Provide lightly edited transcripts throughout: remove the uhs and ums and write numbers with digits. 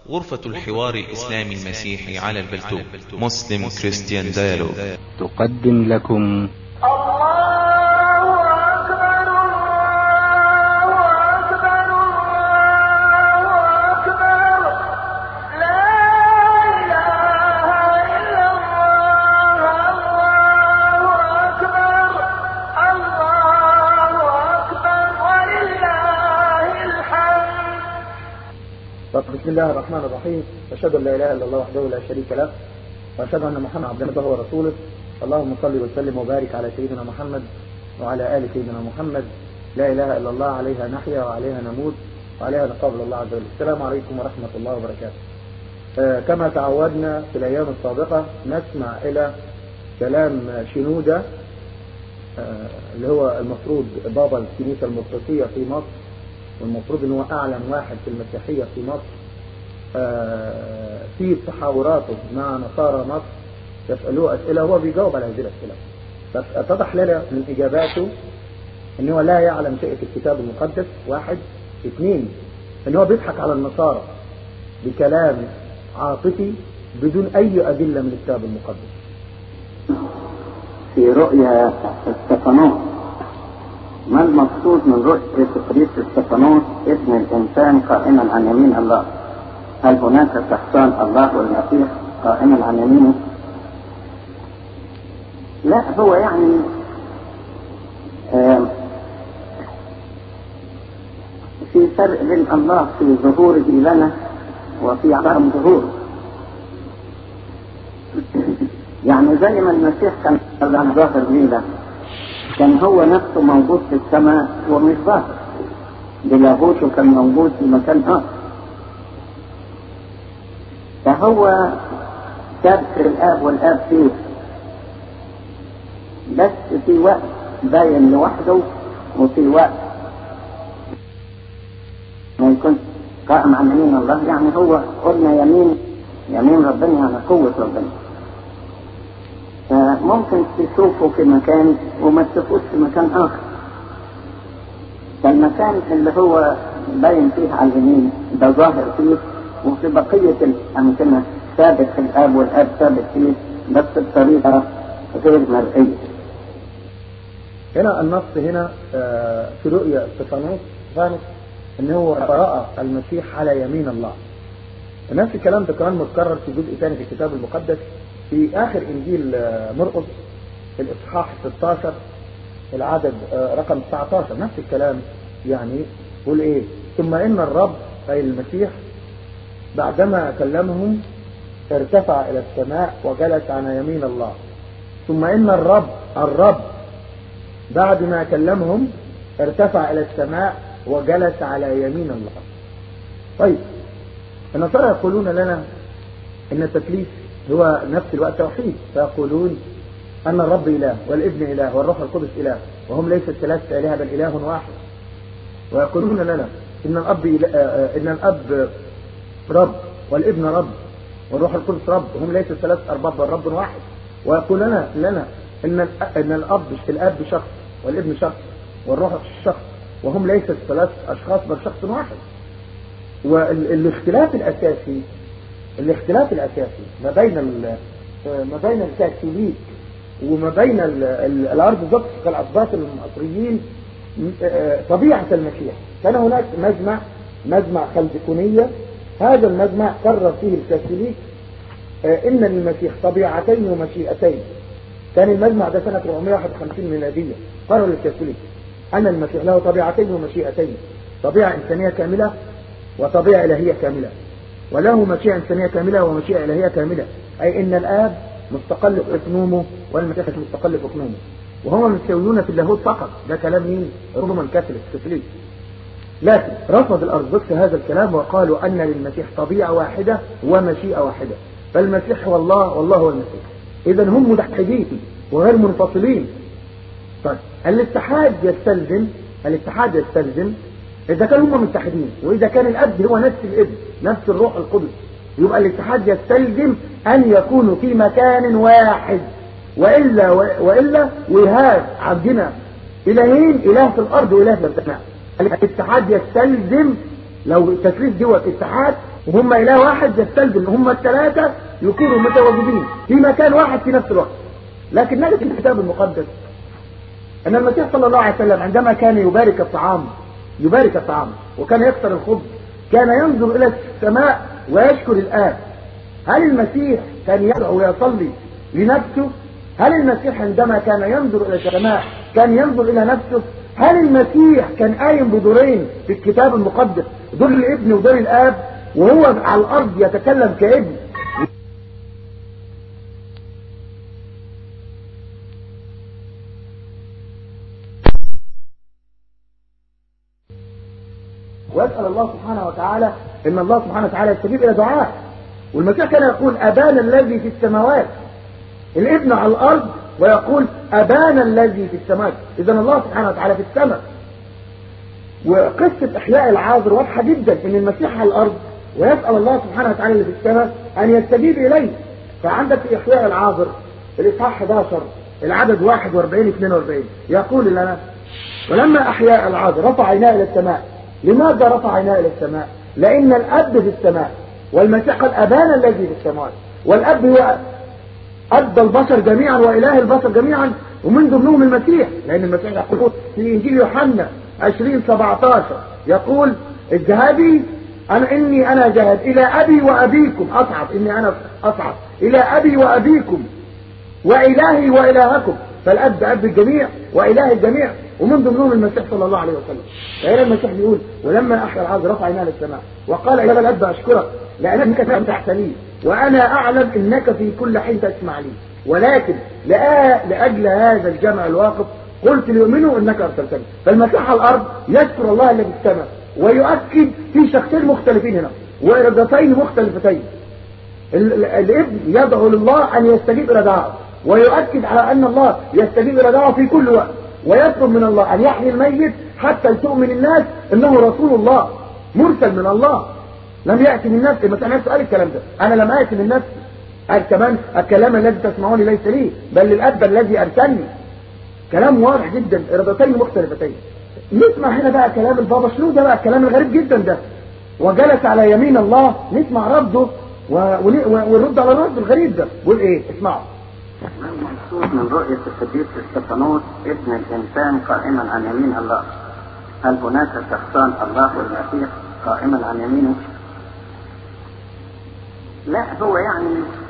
غرفة الحوار الإسلامي المسيحي على البلتو مسلم كريستيان ديالوج تقدم لكم بسم الله الرحمن الرحيم. أشهد أن لا إله إلا الله وحده لا شريك له، وأشهد أن محمد عبده ورسوله. اللهم صل وسلم وبارك على سيدنا محمد وعلى آل سيدنا محمد. لا إله إلا الله، عليها نحيا وعليها نموت وعليها نقابل الله عز وجل. السلام عليكم ورحمة الله وبركاته. كما تعودنا في الأيام السابقة نسمع إلى كلام شنودة اللي هو المفروض بابا الكنيسة المرقسية في مصر، والمفروض ان هو اعلم واحد في المسيحية في مصر. في تحاوراته مع نصارى مصر يسألوه اسئلة، هو بيجاوب على هذه الاسئلة. فاتضح لنا من اجاباته ان هو لا يعلم شيء في الكتاب المقدس، واحد. اثنين، ان هو بيضحك على النصارى بكلام عاطفي بدون اي ادلة من الكتاب المقدس. في رؤيا استفانوس، ما المقصود من رؤية قديس استفانوس ابن الإنسان قائما عن يمين الله؟ هل هناك شخصان الله والمسيح قائما عن يمينه؟ لا، هو يعني في فرق بين الله في ظهوره لنا وفي عدم ظهوره. يعني زي ما المسيح كان ظاهر لينا، كان هو نفسه موجود في السماء ومش ظاهر، بلاهوته كان موجود في مكان آخر. فهو سابق الآب والآب فيه، بس في وقت باين لوحده وفي وقت ما يكون قائم عن يمين الله. يعني هو قلنا يمين ربنا يعني قوة ربنا. فممكن تشوفه في مكان وما تشوفوش في مكان آخر. فالمكان اللي هو باين فيه على اليمين ده ظاهر فيه، وفي بقية الأمكنة ثابت في الآب والآب ثابت فيه، بس بطريقة غير مرئية. هنا النص هنا في رؤيا استفانوس ان هو رأى المسيح على يمين الله. نفس الكلام ده كمان متكرر في جزء ثاني في الكتاب المقدس في آخر إنجيل مرقس الإصحاح 16 العدد رقم 19. نفس الكلام، يعني يقول إيه؟ ثم إن الرب أي المسيح بعدما كلمهم ارتفع إلى السماء وجلس على يمين الله. ثم إن الرب بعد ما كلمهم ارتفع إلى السماء وجلس على يمين الله. طيب، النصارى يقولون لنا إن التثليث هو نفس الوقت توحيد، فيقولون أن الرب إله والابن إله والروح القدس إله، وهم ليس ثلاثة آلهة بل إله واحد. ويقولون لنا إن الأب رب والابن رب والروح القدس رب، وهم ليس ثلاث أرباب بل رب واحد. ويقولون لنا إن الأب شخص والابن شخص والروح شخص، وهم ليس ثلاث أشخاص بل شخص واحد. والاختلاف الأساسي ما بين الكاثوليك وما بين الأرثوذكس كالأسباط المصريين طبيعة المسيح. كان هناك مجمع خلدقونية، هذا المجمع قرر فيه الكاثوليك إن للمسيح طبيعتين ومشيئتين. كان المجمع ده سنة 451 ميلادية. قرر الكاثوليك أن المسيح له طبيعتين ومشيئتين، طبيعة إنسانية كاملة وطبيعة إلهية كاملة، وله مشيئة إنسانية كاملة ومشيئة إلهية كاملة. أي إن الآب مستقل في أقنومه والمسيح مستقل في أقنومه، وهم متساويون في اللاهوت فقط. ده كلام مين؟ رومان كاثوليك. لكن رفض الأرثوذكس هذا الكلام وقالوا أن للمسيح طبيعة واحدة ومشيئة واحدة، فالمسيح هو الله والله هو المسيح. إذا هم متحدين وغير منفصلين. طيب، الاتحاد يستلزم إذا كانوا هم متحدين، وإذا كان الأب هو نفس الابن نفس الروح القدس، يبقى الاتحاد يستلزم أن يكونوا في مكان واحد. وإلا وهذا عندنا إلهين، إله في الأرض وإله في السماء. الاتحاد يستلزم لو التثليث دوت اتحاد وهم اله واحد يستلزم ان هم الثلاثه يكونوا متواجدين في مكان واحد في نفس الوقت. لكن نجد في الكتاب المقدس ان المسيح صلى الله عليه وسلم عندما كان يبارك الطعام وكان يكسر الخبز كان ينظر الى السماء ويشكر الآب. هل المسيح كان يدعو ويصلي لنفسه؟ هل المسيح عندما كان ينظر الى السماء كان ينظر الى نفسه؟ هل المسيح كان قايم بدورين في الكتاب المقدس، دور الابن ودور الآب، وهو على الارض يتكلم كابن ويسأل الله سبحانه وتعالى ان الله سبحانه وتعالى يستجيب الى دعاء؟ والمسيح كان يقول ابانا الذي في السماوات، الابن على الارض ويقول ابانا الذي في السماوات. اذا الله سبحانه وتعالى في السماء. وقصة احياء العازر واضحة جدا ان المسيح على الارض ويسأل الله سبحانه وتعالى اللي في السماء ان يستجيب اليه. فعندك في احياء العازر الاصحاح 11 العدد 41-42 يقول لنا ولما احياء العازر رفع عيناه الى السماء. لماذا رفع عيناه الى السماء؟ لان الاب في السماء والمسيح قال ابانا الذي في السماوات، والاب هو اب البشر جميعا واله البشر جميعا ومن ضمنهم المسيح. لان المسيح يقول في انجيل يوحنا 20:17 يقول اذهبي انا ذاهب الى ابي وابيكم اصعد الى ابي وابيكم والهي والهكم. فالاب اب الجميع واله الجميع ومن ضمنهم المسيح صلى الله عليه وسلم. فهنا المسيح بيقول ولما احيا العازر رفع عيناه للسماء وقال يا الاب اشكرك لانك فتحت لي وانا اعلم انك في كل حين تسمع لي، ولكن لاجل هذا الجمع الواقف قلت ليؤمنوا انك ارسلتني. فالمسيح على الارض يذكر الله الذي في السماء ويؤكد في شخصين مختلفين هنا وارادتين مختلفتين. الابن يدعو لله ان يستجيب الى دعوه ويؤكد على ان الله يستجيب الى دعوه في كل وقت، ويطلب من الله ان يحيي الميت حتى تؤمن الناس انه رسول الله مرسل من الله لم ياتي من نفسه. مثلا نفسه قال الكلام ده انا لم اتي من نفسي، قال كمان الكلام الذي تسمعوني ليس لي بل للاب الذي ارسلني. كلام واضح جدا، ارادتين مختلفتين. نسمع هنا بقى كلام البابا شنو ده بقى الكلام الغريب جدا ده، وجلس على يمين الله. نسمع رده ونرد على الرد الغريب ده. بيقول ايه؟ اسمعوا. المقصود من رؤية القديس استفانوس ابن الإنسان قائما عن يمين الله، هل هناك شخصان الله والمسيح قائما عن يمينه؟ لا، هو يعني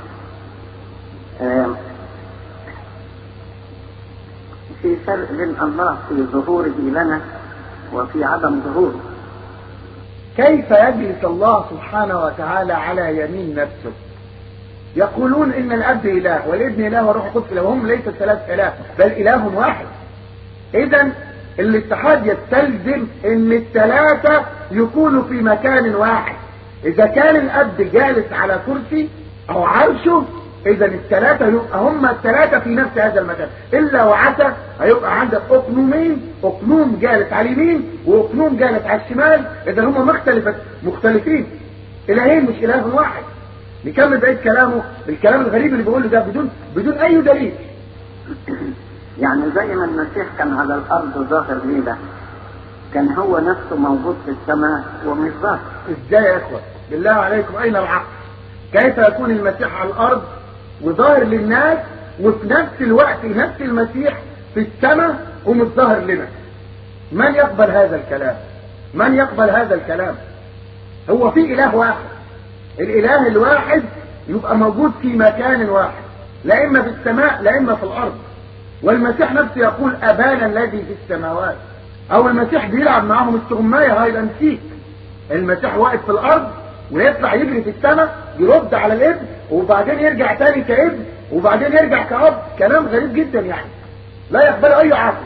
في فرق بين الله في ظهوره لنا وفي عدم ظهوره. كيف يجلس الله سبحانه وتعالى على يمين نفسه؟ يقولون ان الاب اله والابن اله والروح القدس اله، وهم ليس ثلاث اله بل اله واحد. اذا الاتحاد يستلزم ان الثلاثه يكونوا في مكان واحد. اذا كان الاب جالس على كرسي او عرشه اذا الثلاثه يبقى هم الثلاثه في نفس هذا المكان، الا وعسى هيبقى عندك اقنومين، اقنوم جالس على اليمين واقنوم جالس على الشمال. اذا هم مختلفين، الهين مش اله واحد. نكمل بقية كلامه بالكلام الغريب اللي بيقوله ده بدون اي دليل. يعني زي ما المسيح كان على الارض ظاهر لينا كان هو نفسه موجود في السماء ومش ظاهر. ازاي يا اخوة؟ بالله عليكم اين العقل؟ كيف يكون المسيح على الارض وظاهر للناس وفي نفس الوقت نفس المسيح في السماء ومش ظاهر لنا؟ من يقبل هذا الكلام؟ من يقبل هذا الكلام؟ هو في اله واحد، الاله الواحد يبقى موجود في مكان واحد، لا اما في السماء لا اما في الارض. والمسيح نفسه يقول ابانا الذي في السماوات، او المسيح بيلعب معاهم التغمايه هاي الانتيك. المسيح واقف في الارض ويطلع يجري في السماء يرد على الابن وبعدين يرجع تاني كابن وبعدين يرجع كأب. كلام غريب جدا يعني لا يقبل اي عقل.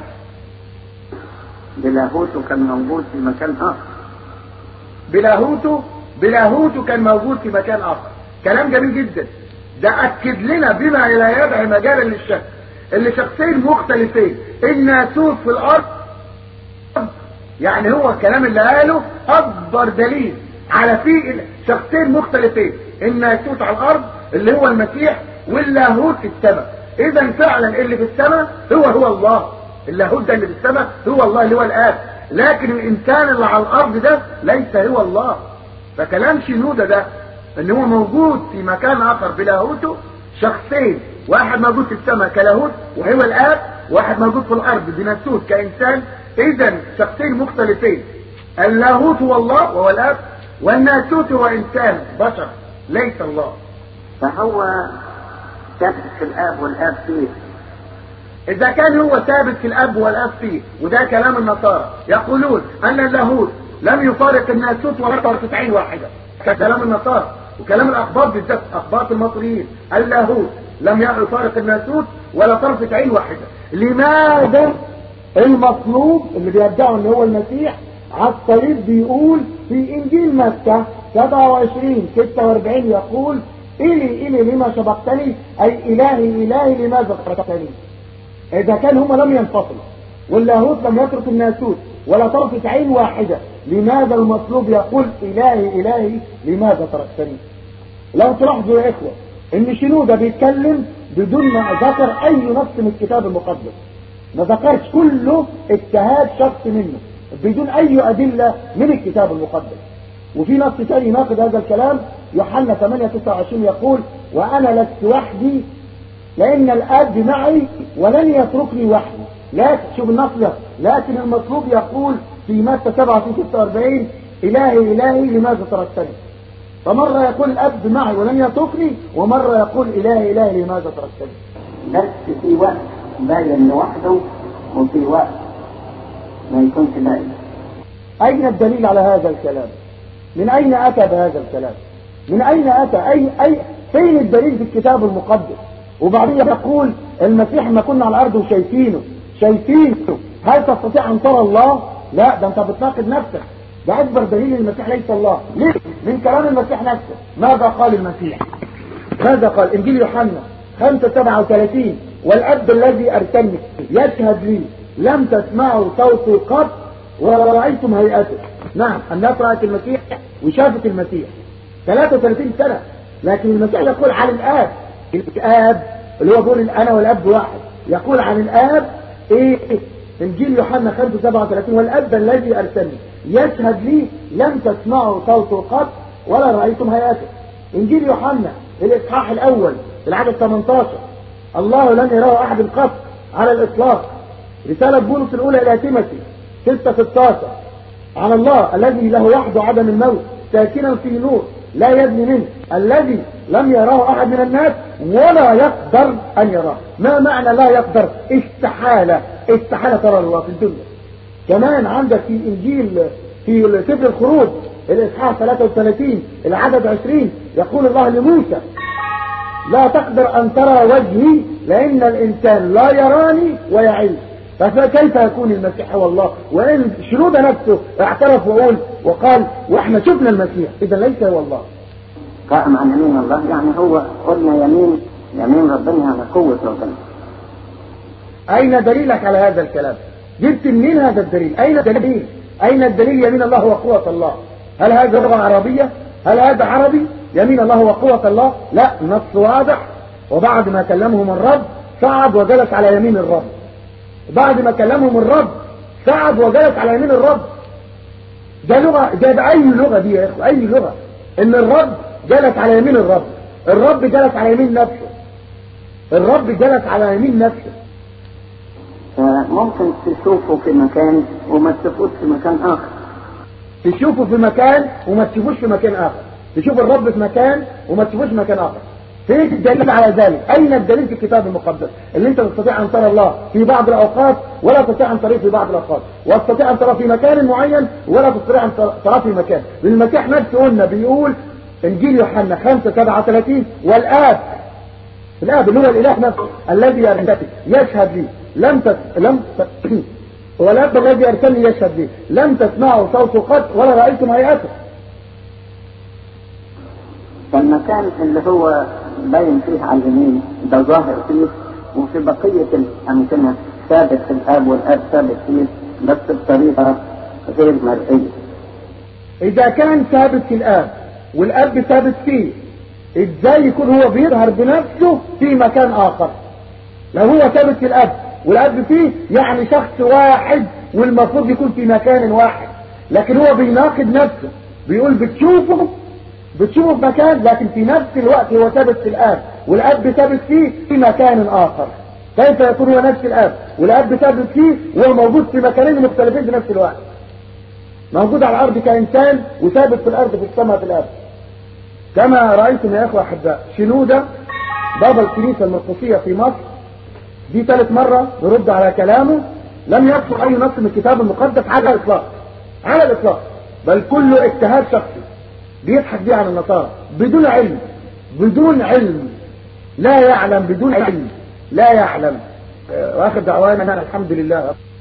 بلاهوته كان موجود في مكان اخر. بلاهوته كان موجود في مكان اخر. كلام جميل جدا. ده اكد لنا بما لا يدعي مجالا للشك اللي شخصين مختلفين الناسوت في الارض. يعني هو الكلام اللي قاله اكبر دليل على في شخصين مختلفين، الناسوت على الارض اللي هو المسيح واللاهوت في السماء. اذا فعلا اللي في السماء هو الله، اللاهوت ده اللي في السماء هو الله اللي هو الاب، لكن الانسان اللي على الارض ده ليس هو الله. فكلام شنودة ده ان هو موجود في مكان اخر بلاهوته شخصين، واحد موجود في السماء كلاهوت وهو الاب، واحد موجود في الارض بناسوت كانسان. اذا شخصين مختلفين، اللاهوت هو الله وهو الاب، والناسوت هو انسان بشر ليس الله. فهو ثابت في الاب والاب فيه. اذا كان هو ثابت في الاب والاب فيه، وده كلام النصارى يقولون ان اللاهوت لم يفارق الناسوت ولا طرفة عين واحدة، كلام النصارى وكلام الاخبار بالذات اخبار المصريين، اللاهوت لم يفارق الناسوت ولا طرفة عين واحدة. لماذا المطلوب اللي بيدعوا ان هو المسيح على الصليب بيقول في انجيل متى 27:46 يقول إلي لما سبقتني، أي إلهي لماذا تركتني؟ إذا كان هم لم ينفصلوا واللاهوت لم يترك الناسوت ولا طرفة عين واحدة، لماذا المطلوب يقول إلهي لماذا تركتني؟ لو تلاحظوا يا إخوة إن شنودة بيتكلم بدون ما ذكر أي نص من الكتاب المقدس، ما ذكرش، كله اجتهاد شخص منه بدون أي أدلة من الكتاب المقدس. وفي نص ثاني ناقض هذا الكلام، يوحنا 8:29 يقول وأنا لست وحدي لأن الآب معي ولن يتركني وحدي. لكن شوف النص ده، لكن المطلوب يقول في متى 7:46 إلهي لماذا تركتني؟ فمرة يقول الأب معي ولن يتركني، ومرة يقول إلهي لماذا تركتني. بس في وقت باين لوحده وفي وقت ما يكونش باين. أين الدليل على هذا الكلام؟ من أين أتى بهذا الكلام؟ من أين أتى؟ فين الدليل في الكتاب المقدس؟ وبعدين يقول المسيح ما كنا على الأرض وشايفينه، هل تستطيع أن ترى الله؟ لا، ده أنت بتناقض نفسك. ده أكبر دليل المسيح ليس الله. ليه؟ من كلام المسيح نفسه. ماذا قال المسيح؟ ماذا قال؟ إنجيل يوحنا 5:37 والأب الذي أرسلني يشهد لي لم تسمعوا صوته قط ولا رأيتم هيئته. نعم، الناس رأت المسيح وشافت المسيح 33 سنة، لكن المسيح يقول عن الآب اللي هو بيقول أنا والأب واحد، يقول عن الآب إيه؟ إنجيل يوحنا 5:37 والأب الذي أرسلني يشهد لي لم تسمعوا صوته قط ولا رأيتم هيئته. إنجيل يوحنا الإصحاح الأول العدد 18 الله لم يراه أحد قط على الإطلاق. رسالة بولس الأولى إلى تيموثي 6:16 عن الله الذي له وحده عدم الموت ساكنا في نور لا يبني منه الذي لم يراه أحد من الناس ولا يقدر أن يراه. ما معنى لا يقدر؟ استحالة ترى الله في الدنيا. كمان عندك في إنجيل في سفر الخروج الإصحاح 33 العدد 20 يقول الله لموسى لا تقدر أن ترى وجهي لأن الإنسان لا يراني ويعيش. فكيف يكون المسيح هو الله؟ وإن شنودة نفسه اعترف وقال وإحنا شفنا المسيح، إذا ليس هو الله. قائم عن يمين الله، يعني هو قلنا يمين ربنا يعني قوة ربنا. أين دليلك على هذا الكلام؟ جبت منين هذا الدليل؟ أين الدليل يمين الله وقوة الله؟ هل هذا لغة عربية؟ هل هذا عربي؟ يمين الله وقوة الله؟ لا، نص واضح. وبعد ما كلمهم الرب صعد وجلس على يمين الرب. بعد ما كلمهم الرب صعد وجلس على يمين الرب. ده لغة، ده أي لغة دي يا إخوة؟ أي لغة؟ إن الرب جلس على يمين الرب جلس على يمين نفسه، الرب جلس على يمين نفسه. ممكن تشوفه في مكان وما تشوفوش في مكان آخر. تشوفه في مكان وما تشوفوش في مكان آخر، تشوف الرب في مكان وما تشوفوش في مكان آخر. فين الدليل على ذلك؟ أين الدليل في الكتاب المقدس اللي أنت تستطيع أن ترى الله في بعض الأوقات ولا تستطيع أن تراه في بعض الأوقات، وتستطيع أن تراه في مكان معين ولا تستطيع أن تراه في مكان؟ المسيح نفسه قلنا بيقول إنجيل يوحنا 5:37 والآب اللي هو الإله نفسه الذي أرسلني يشهد لي والآب الذي أرسلني يشهد لي لم تسمعوا صوته قط ولا رأيتم هيئته. فالمكان اللي هو باين فيه على اليمين ده ظاهر فيه، وفي بقية الأمكنة ثابت في الآب والآب ثابت فيه بس بطريقة غير مرئية. إذا كان ثابت في الآب والآب ثابت فيه، إزاي يكون هو بيظهر بنفسه في مكان آخر؟ لو هو ثابت في الآب والآب فيه يعني شخص واحد والمفروض يكون في مكان واحد، لكن هو بيناقض نفسه، بيقول بتشوفه في مكان، لكن في نفس الوقت هو ثابت في الآب، والآب ثابت فيه في مكان آخر. كيف يكون هو نفس الآب والآب ثابت فيه وهو موجود في مكانين مختلفين في نفس الوقت؟ موجود على الأرض كإنسان وثابت في الأرض في السماء في الآب. كما رأيتم يا إخوة أحباء، شنودة بابا الكنيسة المرقسية في مصر دي ثالث مرة نرد على كلامه، لم يذكر أي نص من الكتاب المقدس على الإطلاق، على الإطلاق، بل كله اجتهاد شخصي بيضحك بيه عن النصارى بدون علم، بدون علم، لا يعلم، بدون علم لا يعلم. واخر دعوانا الحمد لله.